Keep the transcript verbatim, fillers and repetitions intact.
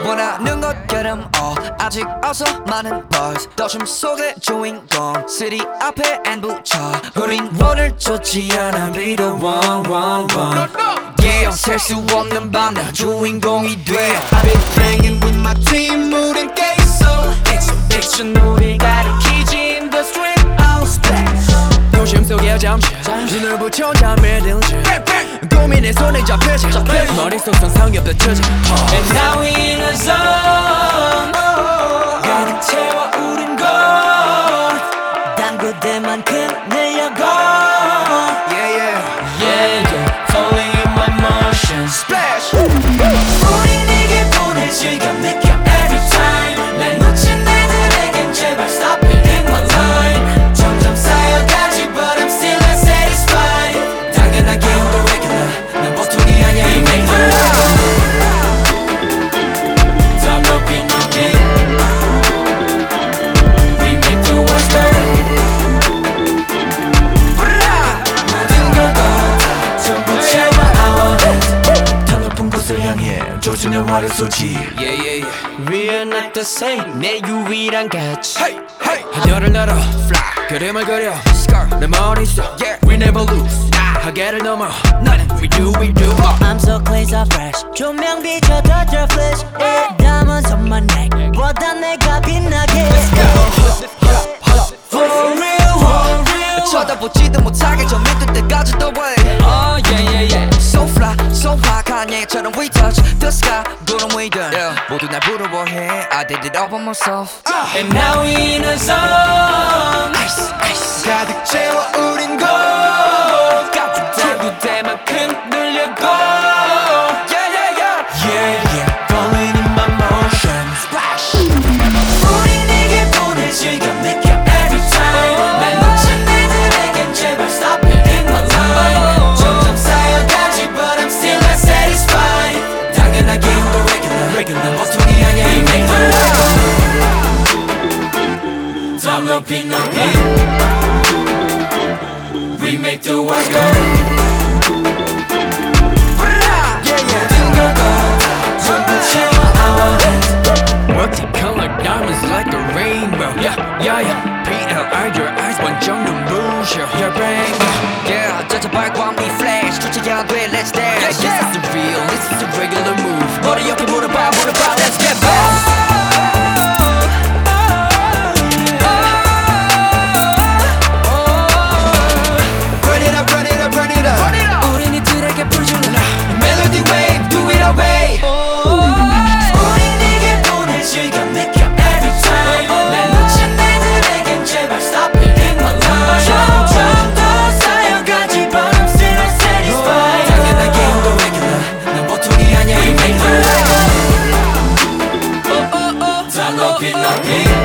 원하는 것처럼 어 아직 어서 많은 buzz 도심 속의 주인공 city 앞에 N 붙여 우린 원을 쫓지 않아 be the one one one yeah 셀 수 없는 밤 나 주인공이 돼 I've been playing with my team 우린 깨있어 Exhibition 우리 가리키지 in the street oh splash 도심 속에 잠시 눈을 붙여 잠에 들지 고민에 손에 잡히지 머릿속 상상이 펼쳐지 And now we in a zone 가득 채워 우린 곧단 그대만큼 늘려고 Yeah yeah Yeah yeah Falling in my motions Splash 우린 이 기분을 즐겨 느껴 every time 날 놓친 애들에겐 제발 stop it in my line 점점 쌓여가지 but I'm still not satisfied 당연하게 on the regular 난 보통이 아니야 you make me love 더 높이 높이 We make the world burn 모든 걸 걸어 전부 채워 I want it 더 높은 곳을 향해 조준의 화를 쏘지 Yeah yeah yeah We are not the same 내 유일한 가치 Hey hey 하늘을 날아 fly 그림을 그려 scar 내 머릿속 yeah we never lose 하계를 넘어 나는 we do we do I'm so clean so fresh 조명 비춰 touch your flesh yeah. 담은 손만 내보다 내가 빛나게 For real for real 쳐다보지도 못하게 저 밑에 때까지 the way Oh yeah yeah yeah So fly so high Kanye처럼 we touch the sky 구름 위든 yeah. 모두 날 부러워해 I did it all by myself uh. And now we in a zone ice, ice. 가득 채워 우린 곧 가득한 그대만큼 늘려고 Yeah yeah yeah Yeah yeah Falling in my motions Splash 우린 이 기분을 즐겨 느껴 every time 날 놓친 애들에겐 제발 stop it in my line 점점 쌓여가지 but I'm still not satisfied 당연하게 on the regular regular 보통이 아니야 you make me love 더 높이 높이 We make the world go 모든 걸 걸어 전부 채워 I want it Multicolored diamonds like a rainbow Yeah yeah yeah P L I your eyes 완전 눈부셔 Your brain Yeah, 저저 발광 we flash 주체가 돼 let's dance This is the real, this is the regular move 머리 옆에 물어봐 물어봐 let's get back Burn it up burn it up burn it up 우린 이들에게 불주는 Melody wave do it away 우린 이 기분을 즐겨 느껴 every time 날 놓친 애들에겐 제발 stop it in my line 점점 더 쌓여가지 but I'm still not satisfied 당연하게 on the regular 난 보통이 아니야 you make me love 더 높이 높이